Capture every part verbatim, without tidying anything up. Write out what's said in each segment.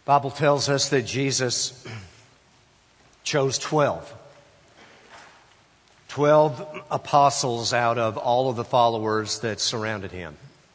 Bible tells us that Jesus chose twelve. Twelve apostles out of all of the followers that surrounded him.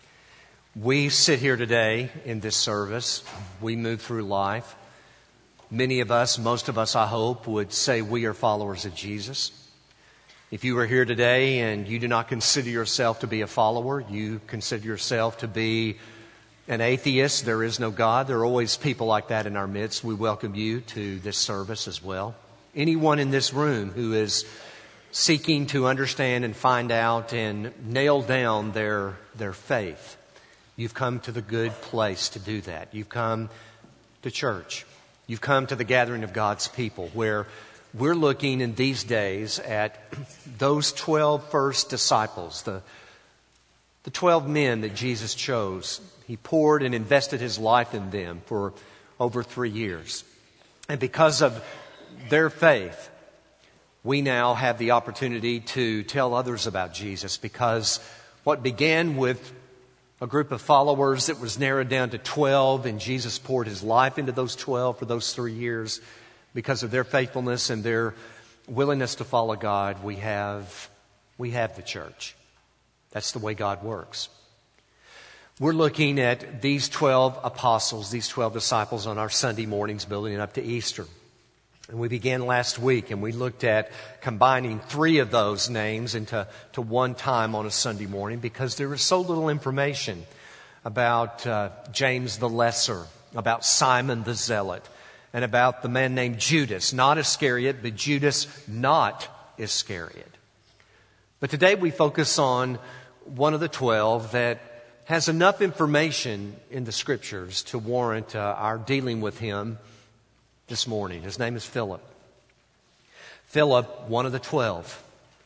We sit here today in this service. We move through life. Many of us, most of us, I hope, would say we are followers of Jesus. If you are here today and you do not consider yourself to be a follower, you consider yourself to be an atheist, there is no God. There are always people like that in our midst. We welcome you to this service as well. Anyone in this room who is seeking to understand and find out and nail down their, their faith, you've come to the good place to do that. You've come to church. You've come to the gathering of God's people, where we're looking in these days at those twelve first disciples, the, the twelve men that Jesus chose. He poured and invested his life in them for over three years. And because of their faith, we now have the opportunity to tell others about Jesus, because what began with a group of followers that was narrowed down to twelve, and Jesus poured his life into those twelve for those three years. Because of their faithfulness and their willingness to follow God, we have, we have the church. That's the way God works. We're looking at these twelve apostles, these twelve disciples on our Sunday mornings building up to Easter. And we began last week, and we looked at combining three of those names into to one time on a Sunday morning, because there is so little information about uh, James the Lesser, about Simon the Zealot, and about the man named Judas, not Iscariot, but Judas not Iscariot. But today we focus on one of the twelve that has enough information in the Scriptures to warrant uh, our dealing with him this morning. His name is Philip. Philip, one of the twelve.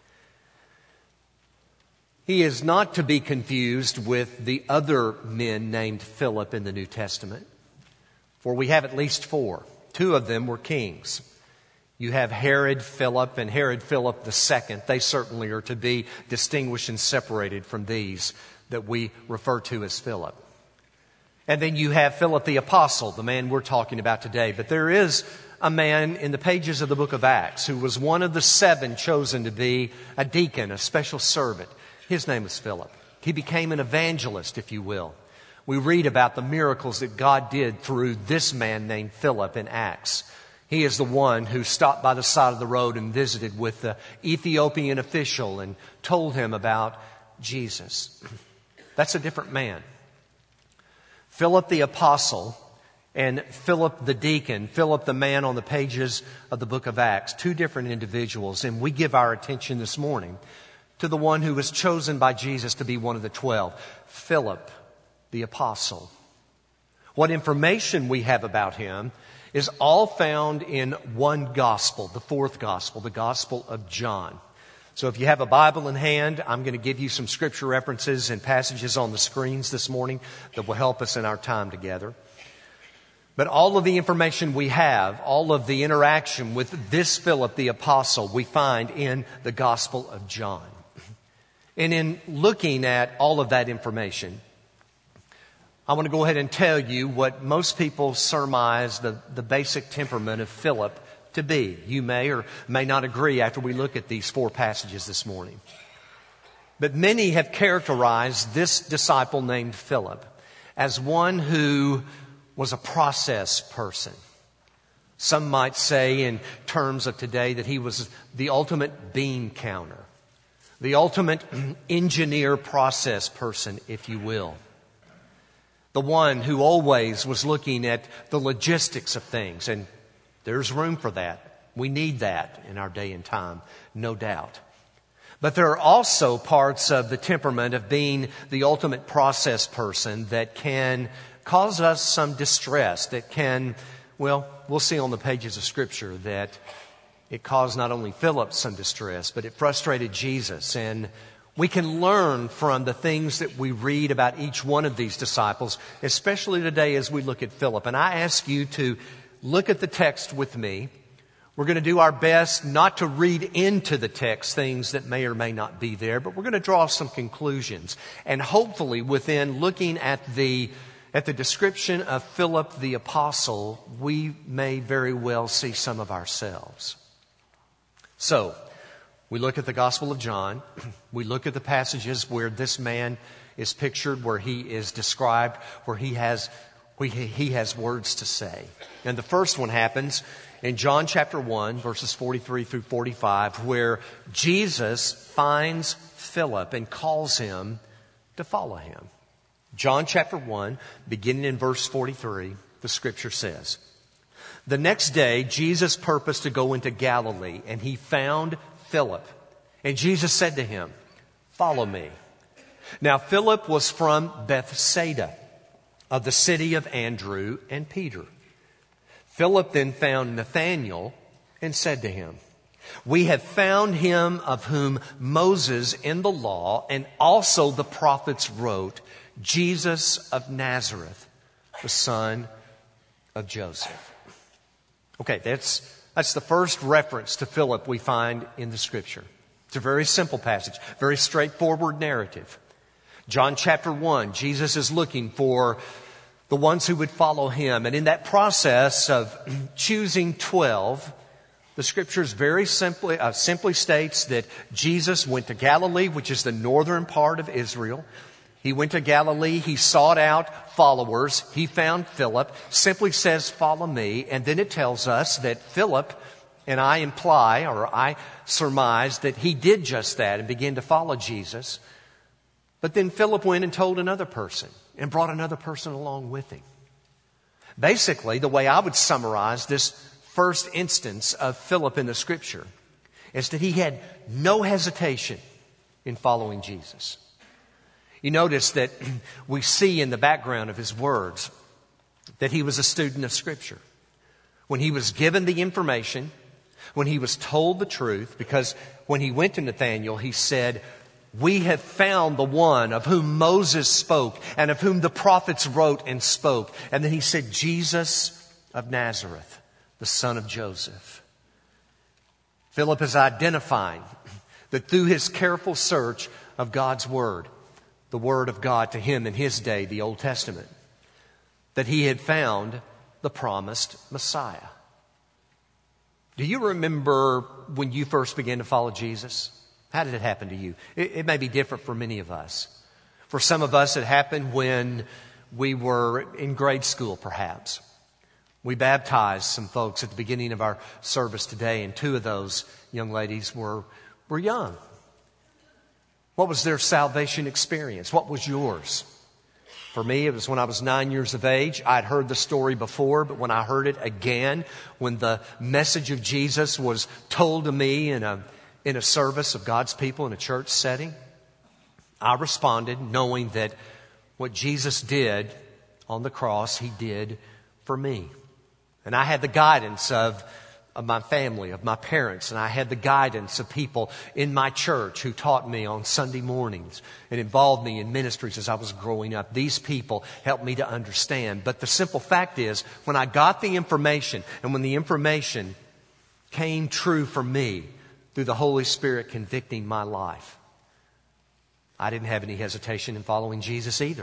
He is not to be confused with the other men named Philip in the New Testament, for we have at least four. Two of them were kings. You have Herod Philip and Herod Philip the Second. They certainly are to be distinguished and separated from these that we refer to as Philip. And then you have Philip the Apostle, the man we're talking about today. But there is a man in the pages of the book of Acts who was one of the seven chosen to be a deacon, a special servant. His name was Philip. He became an evangelist, if you will. We read about the miracles that God did through this man named Philip in Acts. He is the one who stopped by the side of the road and visited with the Ethiopian official and told him about Jesus. That's a different man. Philip the Apostle and Philip the deacon, Philip the man on the pages of the book of Acts, two different individuals. And we give our attention this morning to the one who was chosen by Jesus to be one of the twelve, Philip the Apostle. What information we have about him is all found in one gospel, the fourth gospel, the Gospel of John. So if you have a Bible in hand, I'm going to give you some scripture references and passages on the screens this morning that will help us in our time together. But all of the information we have, all of the interaction with this Philip the Apostle, we find in the Gospel of John. And in looking at all of that information, I want to go ahead and tell you what most people surmise the, the basic temperament of Philip to be. You may or may not agree after we look at these four passages this morning. But many have characterized this disciple named Philip as one who was a process person. Some might say in terms of today that he was the ultimate bean counter, the ultimate engineer process person, if you will. The one who always was looking at the logistics of things, and there's room for that. We need that in our day and time, no doubt. But there are also parts of the temperament of being the ultimate process person that can cause us some distress, that can, well, we'll see on the pages of Scripture that it caused not only Philip some distress, but it frustrated Jesus. And we can learn from the things that we read about each one of these disciples, especially today as we look at Philip. And I ask you to look at the text with me. We're going to do our best not to read into the text things that may or may not be there, but we're going to draw some conclusions. And hopefully within looking at the at the description of Philip the apostle, we may very well see some of ourselves. So, we look at the Gospel of John. We look at the passages where this man is pictured, where he is described, where he has, where he has words to say. And the first one happens in John chapter one, verses forty-three through forty-five, where Jesus finds Philip and calls him to follow him. John chapter one, beginning in verse forty-three, the scripture says, "The next day, Jesus purposed to go into Galilee, and he found Philip. And Jesus said to him, 'Follow me.' Now Philip was from Bethsaida, of the city of Andrew and Peter. Philip then found Nathanael and said to him, 'We have found him of whom Moses in the law and also the prophets wrote, Jesus of Nazareth, the son of Joseph.'" Okay, that's, that's the first reference to Philip we find in the scripture. It's a very simple passage, very straightforward narrative. John chapter one, Jesus is looking for the ones who would follow him. And in that process of choosing twelve, the scriptures very simply, uh, simply states that Jesus went to Galilee, which is the northern part of Israel. He went to Galilee. He sought out followers. He found Philip, simply says, "Follow me." And then it tells us that Philip, and I imply or I surmise that he did just that and began to follow Jesus. But then Philip went and told another person and brought another person along with him. Basically, the way I would summarize this first instance of Philip in the scripture is that he had no hesitation in following Jesus. You notice that we see in the background of his words that he was a student of scripture. When he was given the information, when he was told the truth, because when he went to Nathanael, he said, "We have found the one of whom Moses spoke and of whom the prophets wrote and spoke." And then he said, "Jesus of Nazareth, the son of Joseph." Philip is identifying that through his careful search of God's Word, the Word of God to him in his day, the Old Testament, that he had found the promised Messiah. Do you remember when you first began to follow Jesus? How did it happen to you? It, it may be different for many of us. For some of us, it happened when we were in grade school, perhaps. We baptized some folks at the beginning of our service today, and two of those young ladies were, were young. What was their salvation experience? What was yours? For me, it was when I was nine years of age. I'd heard the story before, but when I heard it again, when the message of Jesus was told to me in a, in a service of God's people in a church setting, I responded knowing that what Jesus did on the cross, He did for me. And I had the guidance of of my family, of my parents, and I had the guidance of people in my church who taught me on Sunday mornings and involved me in ministries as I was growing up. These people helped me to understand. But the simple fact is, when I got the information, and when the information came true for me through the Holy Spirit convicting my life, I didn't have any hesitation in following Jesus either.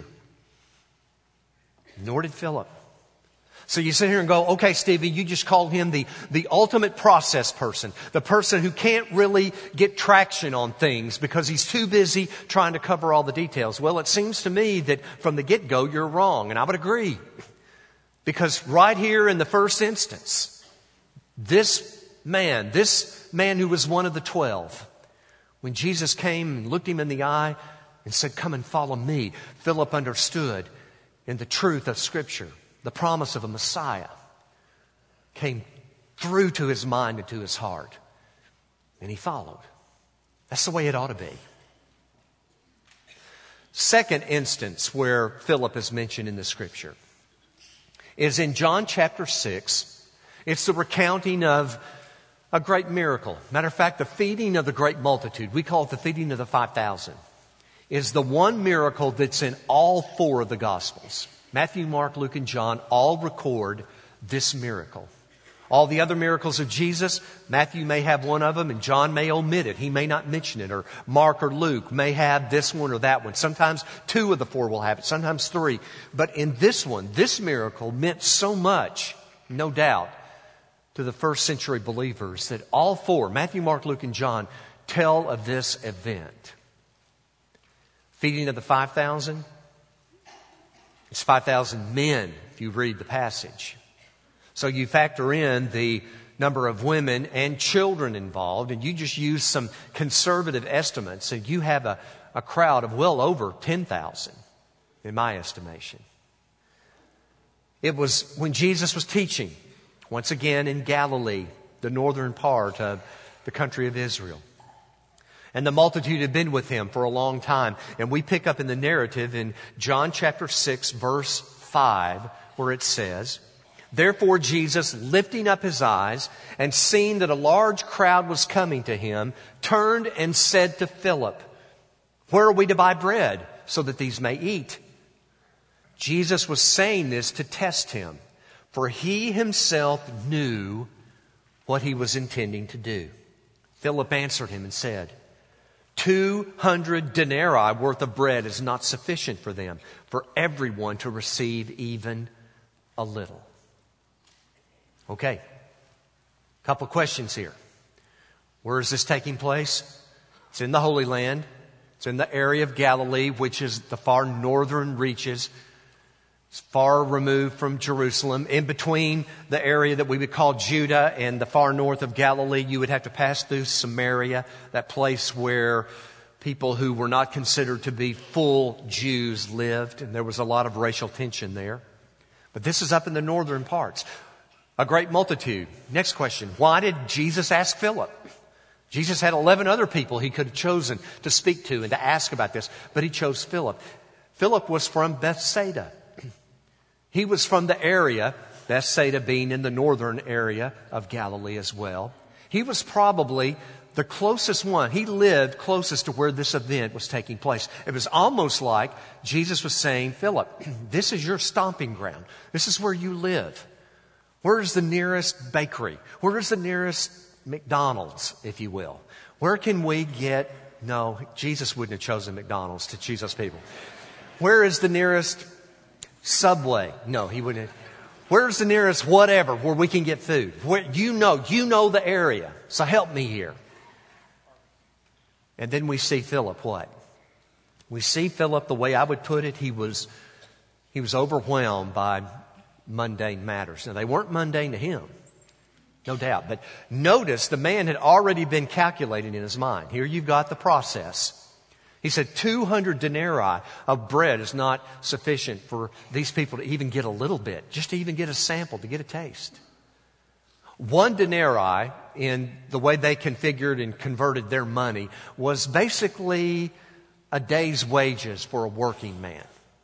Nor did Philip. So you sit here and go, "Okay, Stevie, you just called him the, the ultimate process person, the person who can't really get traction on things because he's too busy trying to cover all the details." Well, it seems to me that from the get-go, you're wrong, and I would agree. Because right here in the first instance, this man, this man who was one of the twelve, when Jesus came and looked him in the eye and said, "Come and follow me," Philip understood in the truth of Scripture. The promise of a Messiah came through to his mind and to his heart. And he followed. That's the way it ought to be. Second instance where Philip is mentioned in the Scripture is in John chapter six. It's the recounting of a great miracle. Matter of fact, the feeding of the great multitude, we call it the feeding of the five thousand, is the one miracle that's in all four of the Gospels. Matthew, Mark, Luke, and John all record this miracle. All the other miracles of Jesus, Matthew may have one of them and John may omit it. He may not mention it. Or Mark or Luke may have this one or that one. Sometimes two of the four will have it. Sometimes three. But in this one, this miracle meant so much, no doubt, to the first century believers that all four, Matthew, Mark, Luke, and John, tell of this event. Feeding of the five thousand. It's five thousand men if you read the passage. So you factor in the number of women and children involved, and you just use some conservative estimates, and you have a, a crowd of well over ten thousand, in my estimation. It was when Jesus was teaching, once again in Galilee, the northern part of the country of Israel. And the multitude had been with him for a long time. And we pick up in the narrative in John chapter six, verse five, where it says, "Therefore Jesus, lifting up his eyes and seeing that a large crowd was coming to him, turned and said to Philip, 'Where are we to buy bread so that these may eat?' Jesus was saying this to test him, for he himself knew what he was intending to do. Philip answered him and said, Two hundred denarii worth of bread is not sufficient for them, for everyone to receive even a little." Okay, couple questions here. Where is this taking place? It's in the Holy Land. It's in the area of Galilee, which is the far northern reaches. It's far removed from Jerusalem. In between the area that we would call Judah and the far north of Galilee, you would have to pass through Samaria, that place where people who were not considered to be full Jews lived. And there was a lot of racial tension there. But this is up in the northern parts. A great multitude. Next question. Why did Jesus ask Philip? Jesus had eleven other people he could have chosen to speak to and to ask about this, but he chose Philip. Philip was from Bethsaida. He was from the area, Bethsaida being in the northern area of Galilee as well. He was probably the closest one. He lived closest to where this event was taking place. It was almost like Jesus was saying, Philip, this is your stomping ground. This is where you live. Where is the nearest bakery? Where is the nearest McDonald's, if you will? Where can we get... No, Jesus wouldn't have chosen McDonald's to choose those people. Where is the nearest Subway? No, he wouldn't. Where's the nearest whatever where we can get food? Where, you know, you know the area. So help me here. And then we see Philip what? We see Philip, the way I would put it, he was, he was overwhelmed by mundane matters. Now, they weren't mundane to him, no doubt. But notice the man had already been calculating in his mind. Here you've got the process. He said two hundred denarii of bread is not sufficient for these people to even get a little bit, just to even get a sample, to get a taste. One denarii, in the way they configured and converted their money, was basically a day's wages for a working man.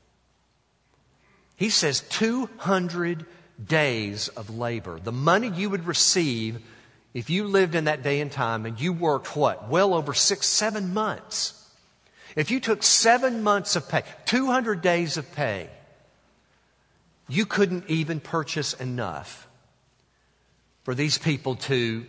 He says two hundred days of labor. The money you would receive if you lived in that day and time and you worked what? Well over six, seven months. If you took seven months of pay, two hundred days of pay, you couldn't even purchase enough for these people to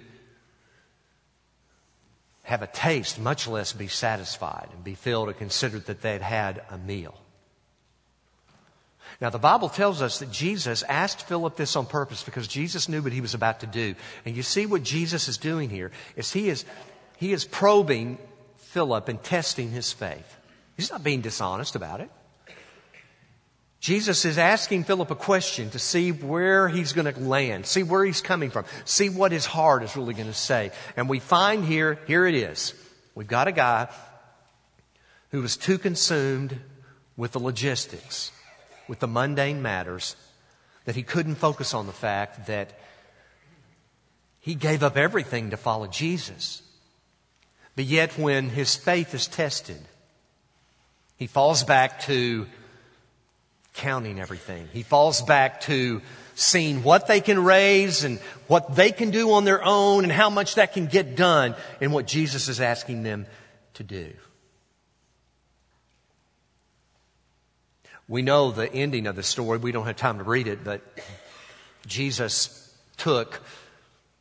have a taste, much less be satisfied and be filled or considered that they'd had a meal. Now, the Bible tells us that Jesus asked Philip this on purpose because Jesus knew what he was about to do. And you see what Jesus is doing here is he is, he is probing Philip and testing his faith. He's not being dishonest about it. Jesus is asking Philip a question to see where he's going to land, see where he's coming from, see what his heart is really going to say. And we find here, here it is. We've got a guy who was too consumed with the logistics, with the mundane matters, that he couldn't focus on the fact that he gave up everything to follow Jesus. But yet when his faith is tested, he falls back to counting everything. He falls back to seeing what they can raise and what they can do on their own and how much that can get done in what Jesus is asking them to do. We know the ending of the story. We don't have time to read it, but Jesus took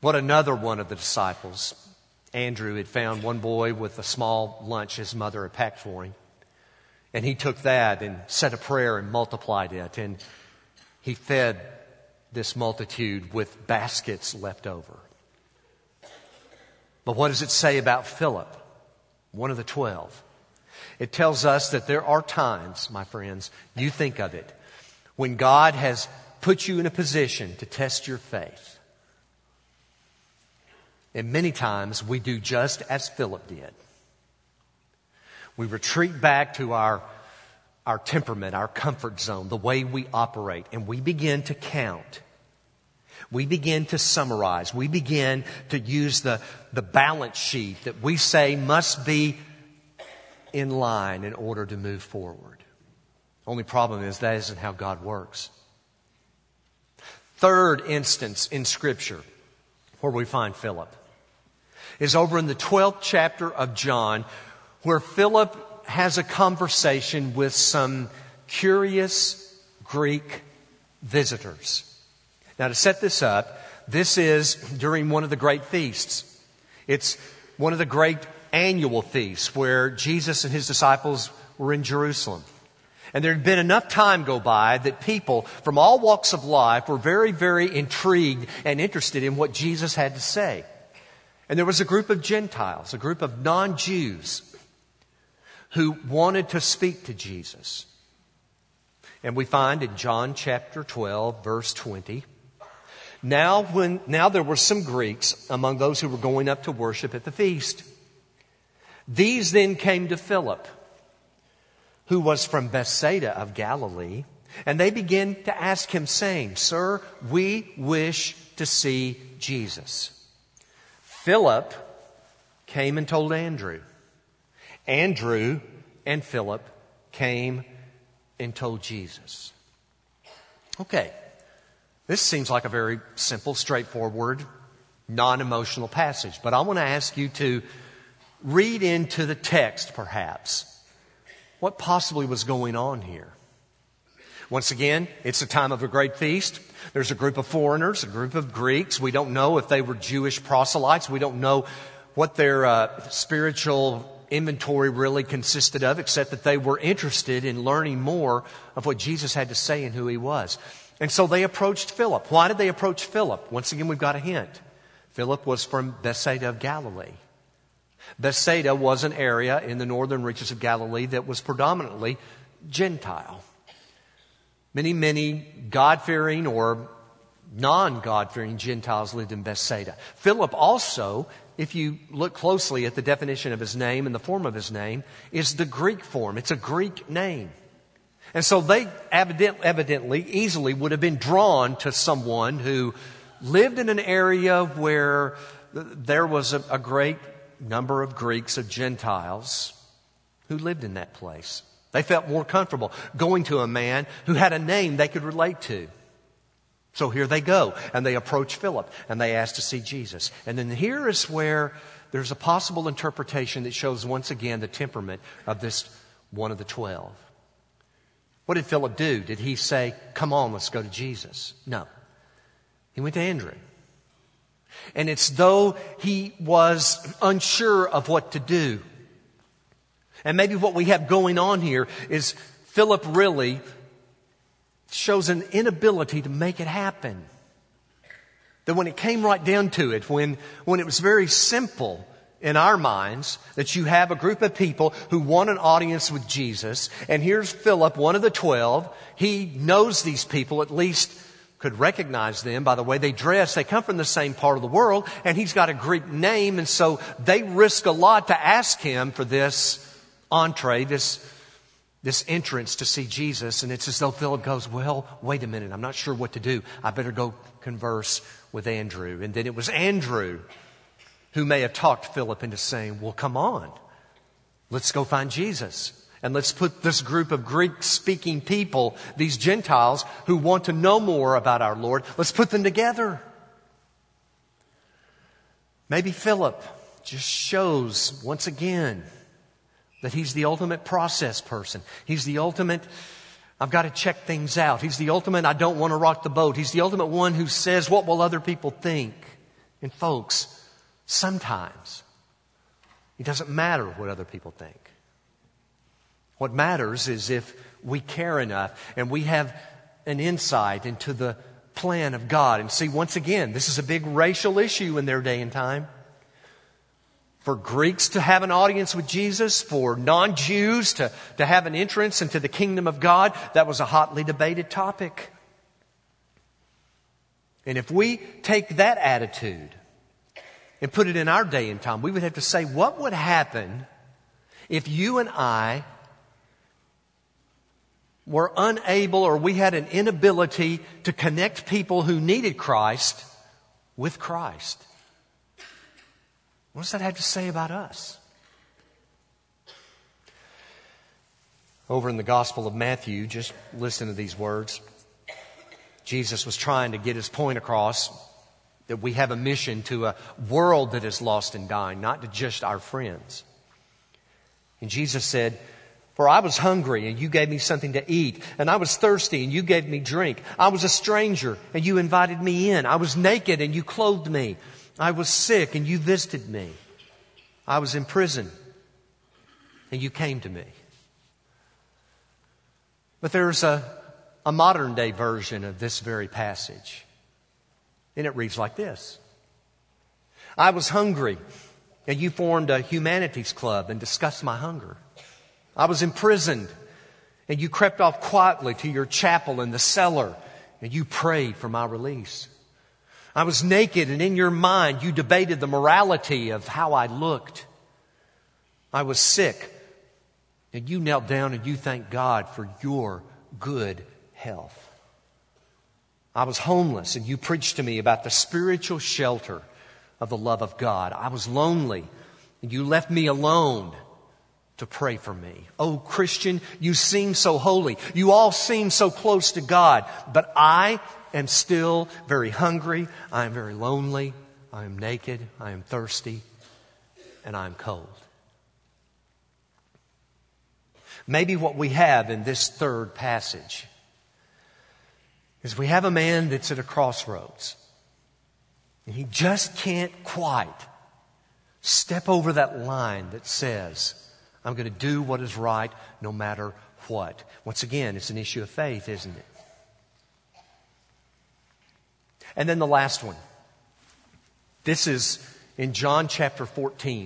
What another one of the disciples, Andrew, had found one boy with a small lunch his mother had packed for him. And he took that and said a prayer and multiplied it. And he fed this multitude with baskets left over. But what does it say about Philip, one of the twelve? It tells us that there are times, my friends, you think of it, when God has put you in a position to test your faith. And many times we do just as Philip did. We retreat back to our, our temperament, our comfort zone, the way we operate, and we begin to count. We begin to summarize. We begin to use the, the balance sheet that we say must be in line in order to move forward. Only problem is that isn't how God works. Third instance in Scripture where we find Philip is over in the twelfth chapter of John, where Philip has a conversation with some curious Greek visitors. Now, to set this up, this is during one of the great feasts. It's one of the great annual feasts where Jesus and his disciples were in Jerusalem. And there had been enough time go by that people from all walks of life were very, very intrigued and interested in what Jesus had to say. And there was a group of Gentiles, a group of non-Jews who wanted to speak to Jesus. And we find in John chapter twelve, verse twenty, Now when now there were some Greeks among those who were going up to worship at the feast. These then came to Philip, who was from Bethsaida of Galilee, and they began to ask him, saying, Sir, we wish to see Jesus. Philip came and told Andrew. Andrew and Philip came and told Jesus. Okay, this seems like a very simple, straightforward, non-emotional passage, but I want to ask you to read into the text, perhaps, what possibly was going on here. Once again, it's a time of a great feast. There's a group of foreigners, a group of Greeks. We don't know if they were Jewish proselytes. We don't know what their uh, spiritual inventory really consisted of, except that they were interested in learning more of what Jesus had to say and who he was. And so they approached Philip. Why did they approach Philip? Once again, we've got a hint. Philip was from Bethsaida of Galilee. Bethsaida was an area in the northern reaches of Galilee that was predominantly Gentile. Many, many God-fearing or non-God-fearing Gentiles lived in Bethsaida. Philip also, if you look closely at the definition of his name and the form of his name, is the Greek form. It's a Greek name. And so they evident, evidently, easily would have been drawn to someone who lived in an area where there was a, a great number of Greeks, of Gentiles, who lived in that place. They felt more comfortable going to a man who had a name they could relate to. So here they go, and they approach Philip, and they ask to see Jesus. And then here is where there's a possible interpretation that shows once again the temperament of this one of the twelve. What did Philip do? Did he say, come on, let's go to Jesus? No. He went to Andrew. And it's though he was unsure of what to do. And maybe what we have going on here is Philip really shows an inability to make it happen. That when it came right down to it, when, when it was very simple in our minds, that you have a group of people who want an audience with Jesus, and here's Philip, one of the twelve. He knows these people, at least could recognize them by the way they dress. They come from the same part of the world, and he's got a Greek name, and so they risk a lot to ask him for this entree, this, this entrance to see Jesus. And it's as though Philip goes, well, wait a minute, I'm not sure what to do. I better go converse with Andrew. And then it was Andrew who may have talked Philip into saying, well, come on, let's go find Jesus. And let's put this group of Greek-speaking people, these Gentiles who want to know more about our Lord, let's put them together. Maybe Philip just shows, once again, that he's the ultimate process person. He's the ultimate, I've got to check things out. He's the ultimate, I don't want to rock the boat. He's the ultimate one who says, what will other people think? And folks, sometimes it doesn't matter what other people think. What matters is if we care enough and we have an insight into the plan of God. And see, once again, this is a big racial issue in their day and time. For Greeks to have an audience with Jesus, for non-Jews to, to have an entrance into the kingdom of God, that was a hotly debated topic. And if we take that attitude and put it in our day and time, we would have to say, what would happen if you and I were unable, or we had an inability to connect people who needed Christ with Christ? What does that have to say about us? Over in the Gospel of Matthew, just listen to these words. Jesus was trying to get his point across that we have a mission to a world that is lost and dying, not to just our friends. And Jesus said, "For I was hungry, and you gave me something to eat. And I was thirsty, and you gave me drink. I was a stranger, and you invited me in. I was naked, and you clothed me. I was sick, and you visited me. I was in prison, and you came to me." But there's a, a modern day version of this very passage. And it reads like this. "I was hungry, and you formed a humanities club and discussed my hunger. I was imprisoned, and you crept off quietly to your chapel in the cellar, and you prayed for my release. I was naked, and in your mind you debated the morality of how I looked. I was sick, and you knelt down and you thanked God for your good health. I was homeless, and you preached to me about the spiritual shelter of the love of God. I was lonely, and you left me alone to pray for me. Oh, Christian, you seem so holy. You all seem so close to God. But I am still very hungry. I am very lonely. I am naked. I am thirsty. And I am cold." Maybe what we have in this third passage is we have a man that's at a crossroads. And he just can't quite step over that line that says, I'm going to do what is right no matter what. Once again, it's an issue of faith, isn't it? And then the last one. This is in John chapter fourteen.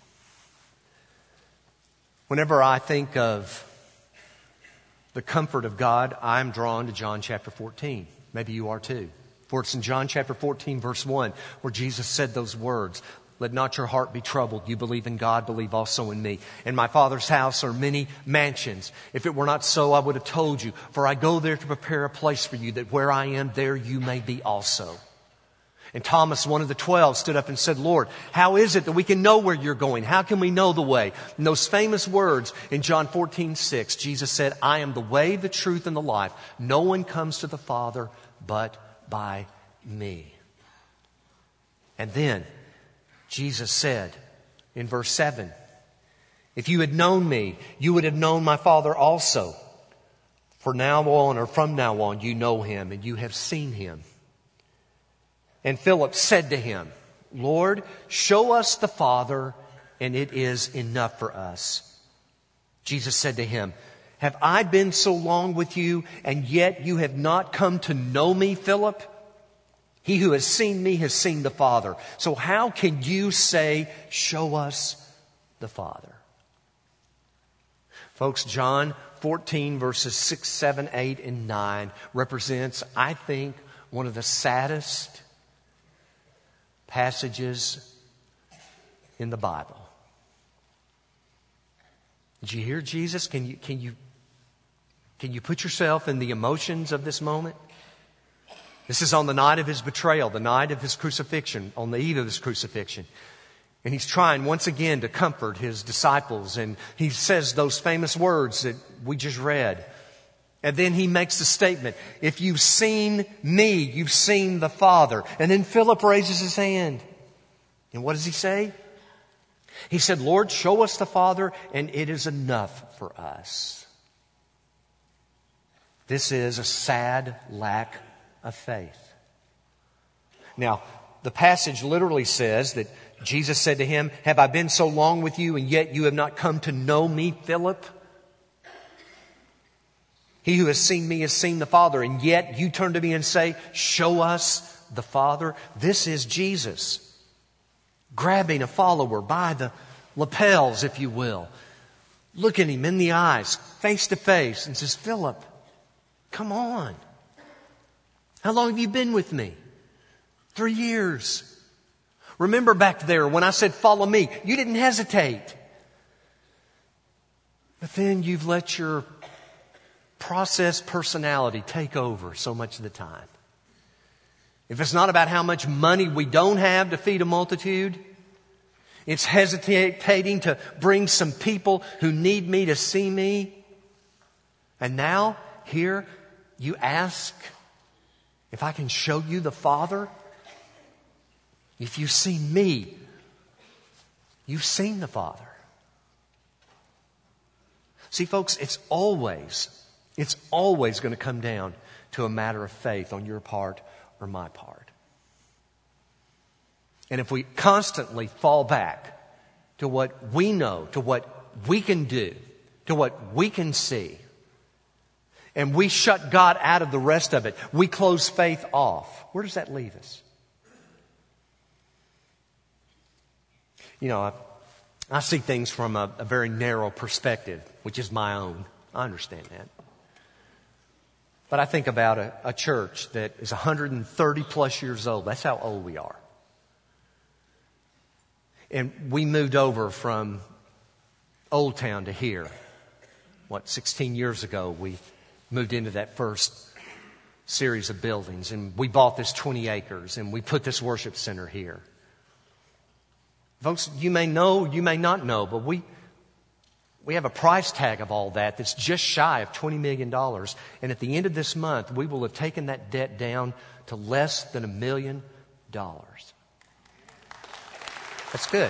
Whenever I think of the comfort of God, I'm drawn to John chapter fourteen. Maybe you are too. For it's in John chapter fourteen, verse one, where Jesus said those words, "Let not your heart be troubled. You believe in God, believe also in me. In my Father's house are many mansions. If it were not so, I would have told you. For I go there to prepare a place for you, that where I am, there you may be also." And Thomas, one of the twelve, stood up and said, "Lord, how is it that we can know where you're going? How can we know the way?" And those famous words in John fourteen six, Jesus said, "I am the way, the truth, and the life. No one comes to the Father but by me." And then Jesus said in verse seven, "If you had known me, you would have known my Father also. For now on, or from now on, you know him and you have seen him." And Philip said to him, "Lord, show us the Father, and it is enough for us." Jesus said to him, "Have I been so long with you, and yet you have not come to know me, Philip? He who has seen me has seen the Father. So how can you say, 'Show us the Father'?" Folks, John fourteen verses six, seven, eight, and nine represents, I think, one of the saddest passages in the Bible. Did you hear Jesus? Can you, can you, can you put yourself in the emotions of this moment? This is on the night of his betrayal, the night of his crucifixion, on the eve of his crucifixion. And he's trying once again to comfort his disciples. And he says those famous words that we just read. And then he makes the statement, "If you've seen me, you've seen the Father." And then Philip raises his hand. And what does he say? He said, "Lord, show us the Father, and it is enough for us." This is a sad lack of faith. Now, The passage literally says that Jesus said to him, "Have I been so long with you, and yet you have not come to know me, Philip? He who has seen me has seen the Father, and yet you turn to me and say, 'Show us the Father.'" This is Jesus grabbing a follower by the lapels, if you will, looking him in the eyes, face to face, and says, "Philip, come on. How long have you been with me?" Three years. Remember back there when I said, "Follow me," you didn't hesitate. But then you've let your process personality take over so much of the time. If it's not about how much money we don't have to feed a multitude, it's hesitating to bring some people who need me to see me. And now, here, you ask if I can show you the Father. If you've seen me, you've seen the Father. See, folks, it's always, it's always going to come down to a matter of faith on your part or my part. And if we constantly fall back to what we know, to what we can do, to what we can see, and we shut God out of the rest of it, we close faith off, where does that leave us? You know, I, I see things from a, a very narrow perspective, which is my own. I understand that. But I think about a, a church that is one hundred thirty plus years old. That's how old we are. And we moved over from Old Town to here. What, sixteen years ago, we moved into that first series of buildings. And we bought this twenty acres and we put this worship center here. Folks, you may know, you may not know, but we we have a price tag of all that that's just shy of twenty million dollars. And at the end of this month, we will have taken that debt down to less than a million dollars. That's good.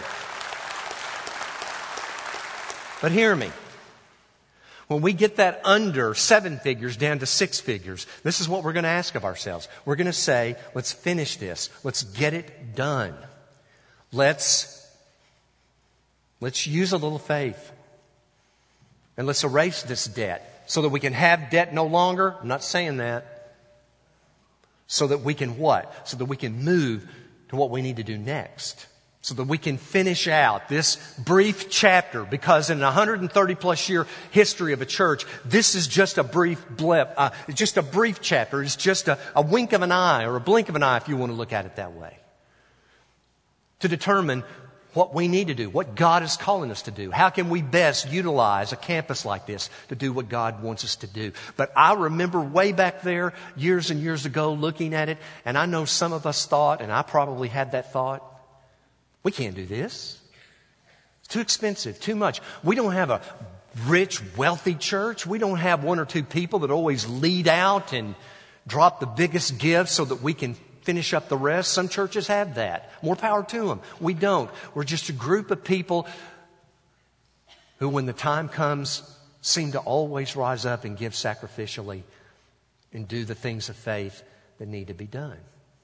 But hear me. When we get that under seven figures down to six figures, this is what we're going to ask of ourselves. We're going to say, let's finish this. Let's get it done. Let's Let's use a little faith. And let's erase this debt so that we can have debt no longer. I'm not saying that. So that we can what? So that we can move to what we need to do next. So that we can finish out this brief chapter. Because in a one hundred thirty plus year history of a church, this is just a brief blip. Uh, it's just a brief chapter. It's just a, a wink of an eye or a blink of an eye if you want to look at it that way. To determine what we need to do, what God is calling us to do. How can we best utilize a campus like this to do what God wants us to do? But I remember way back there, years and years ago, looking at it, and I know some of us thought, and I probably had that thought, we can't do this. It's too expensive, too much. We don't have a rich, wealthy church. We don't have one or two people that always lead out and drop the biggest gifts so that we can finish up the rest. Some churches have that. More power to them. We don't. We're just a group of people who, when the time comes, seem to always rise up and give sacrificially and do the things of faith that need to be done.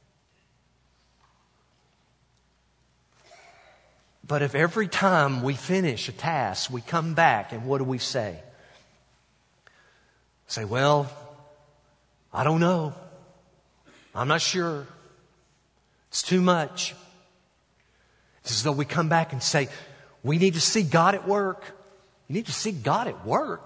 But if every time we finish a task, we come back and what do we say? Say, well, I don't know. I'm not sure. It's too much. It's as though we come back and say, we need to see God at work. You need to see God at work.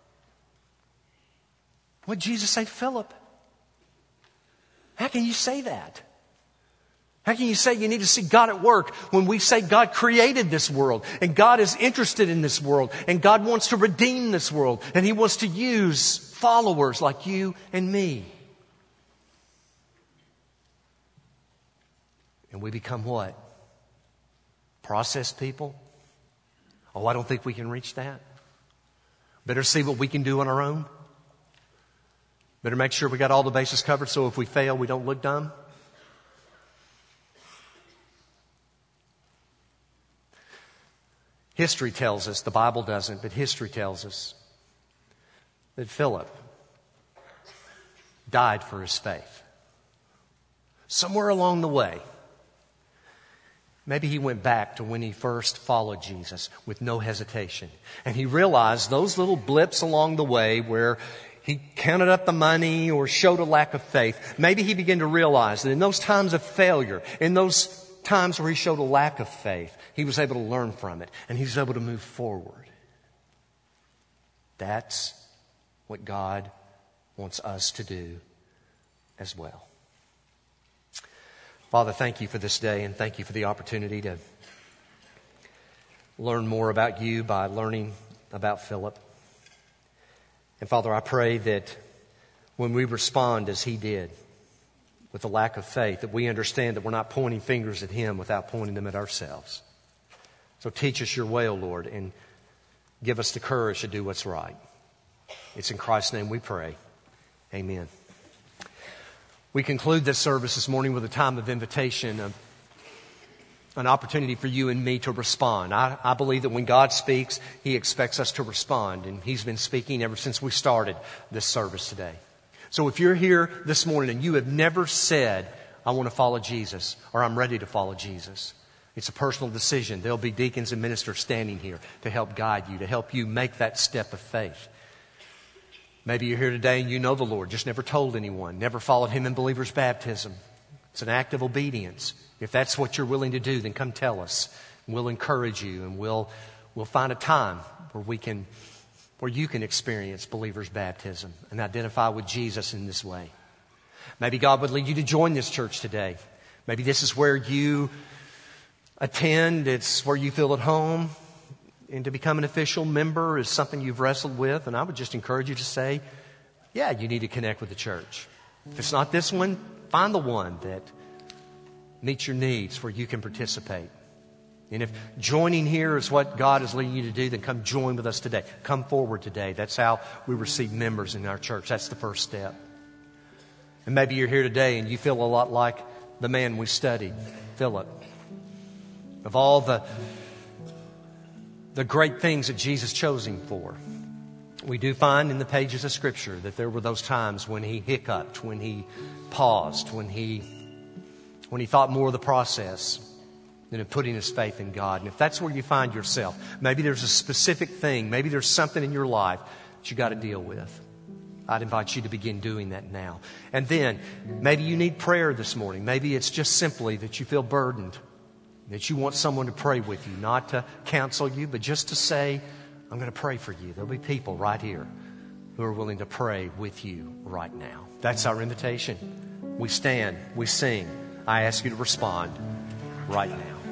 What did Jesus say to Philip? How can you say that? How can you say you need to see God at work when we say God created this world and God is interested in this world and God wants to redeem this world and He wants to use followers like you and me? And we become what? Process people? Oh, I don't think we can reach that. Better see what we can do on our own. Better make sure we got all the bases covered so if we fail, we don't look dumb. History tells us, the Bible doesn't, but history tells us that Philip died for his faith. Somewhere along the way, Maybe he went back to when he first followed Jesus with no hesitation. And he realized those little blips along the way where he counted up the money or showed a lack of faith. Maybe he began to realize that in those times of failure, in those times where he showed a lack of faith, he was able to learn from it and he was able to move forward. That's what God wants us to do as well. Father, thank you for this day and thank you for the opportunity to learn more about you by learning about Philip. And Father, I pray that when we respond as he did, with a lack of faith, that we understand that we're not pointing fingers at him without pointing them at ourselves. So teach us your way, O Lord, and give us the courage to do what's right. It's in Christ's name we pray. Amen. We conclude this service this morning with a time of invitation, a, an opportunity for you and me to respond. I, I believe that when God speaks, He expects us to respond, and He's been speaking ever since we started this service today. So if you're here this morning and you have never said, I want to follow Jesus, or I'm ready to follow Jesus, it's a personal decision. There'll be deacons and ministers standing here to help guide you, to help you make that step of faith. Maybe you're here today and you know the Lord, just never told anyone, never followed Him in believer's baptism. It's an act of obedience. If that's what you're willing to do, then come tell us. We'll encourage you and we'll we'll find a time where we can where you can experience believer's baptism and identify with Jesus in this way. Maybe God would lead you to join this church today. Maybe this is where you attend, it's where you feel at home. And to become an official member is something you've wrestled with. And I would just encourage you to say, yeah, you need to connect with the church. If it's not this one, find the one that meets your needs where you can participate. And if joining here is what God is leading you to do, then come join with us today. Come forward today. That's how we receive members in our church. That's the first step. And maybe you're here today and you feel a lot like the man we studied, Philip. Of all the the great things that Jesus chose him for, we do find in the pages of Scripture that there were those times when he hiccuped, when he paused, when he when he thought more of the process than of putting his faith in God. And if that's where you find yourself, maybe there's a specific thing, maybe there's something in your life that you got to deal with. I'd invite you to begin doing that now. And then maybe you need prayer this morning. Maybe it's just simply that you feel burdened, that you want someone to pray with you, not to counsel you, but just to say, I'm going to pray for you. There'll be people right here who are willing to pray with you right now. That's our invitation. We stand, we sing. I ask you to respond right now.